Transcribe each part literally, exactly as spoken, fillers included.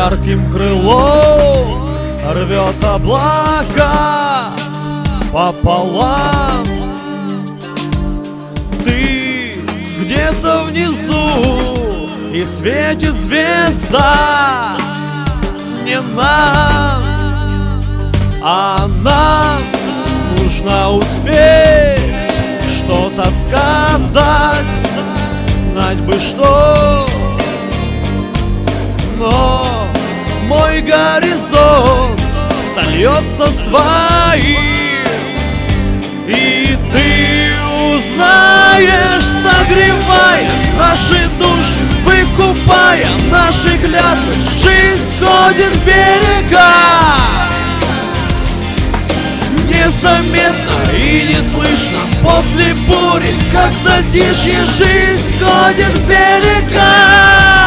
Жарким крылом рвет облака пополам. Ты где-то внизу, и светит звезда не нам, а нам нужно успеть что-то сказать, знать бы что. Но мой горизонт сольется с твоим, и ты узнаешь, согревая наши души, выкупая наши клятвы, жизнь ходит в берега. Незаметно и не слышно после бури, как затишье, жизнь ходит в берега.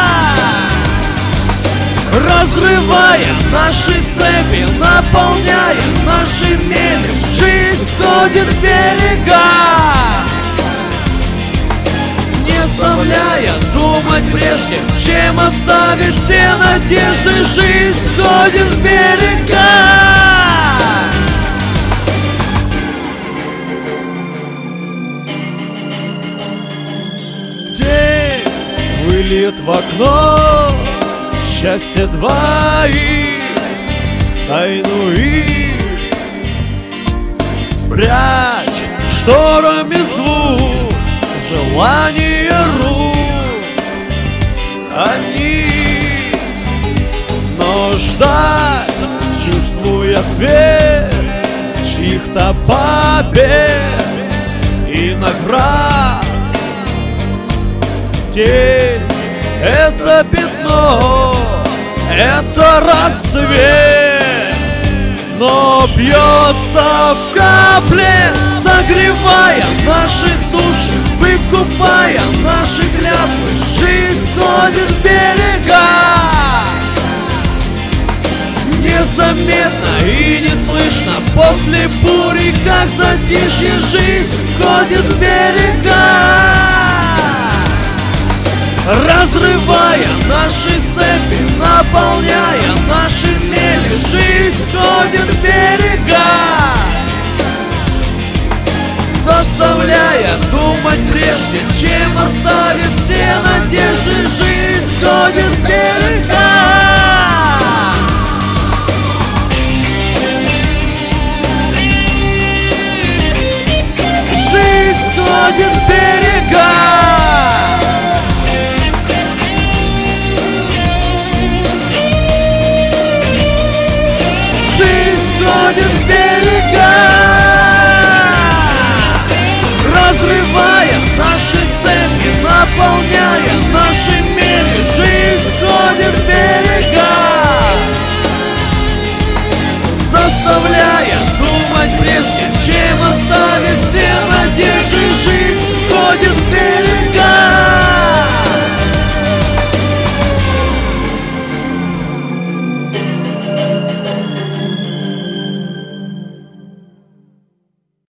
Разрывая наши цепи, наполняя наши мели, жизнь ходит в берега. Не заставляя думать прежде, чем оставить все надежды, жизнь ходит в берега. День выльет в окно счастье двоих, тайну их спрячь шторами звук, желание рук. Они, но ждать, чувствуя свет чьих-то побед и наград. Тень — это пятно, это рассвет, но бьется в капле, согревая наши души, выкупая наши клятвы, жизнь ходит в берега. Незаметно и не слышно после бури, как затишье, жизнь ходит в берега. Разрывая наши цепи, наполняя наши мели, жизнь ходит в берега. Заставляя думать прежде, чем оставить все надежды, жизнь ходит в берега. Жизнь ходит в берега. Ходит в берега. Разрывая наши цепи, наполняя наши мели, жизнь ходит в берега. Заставляя думать прежде, чем оставить все надежды, жизнь ходит в берега.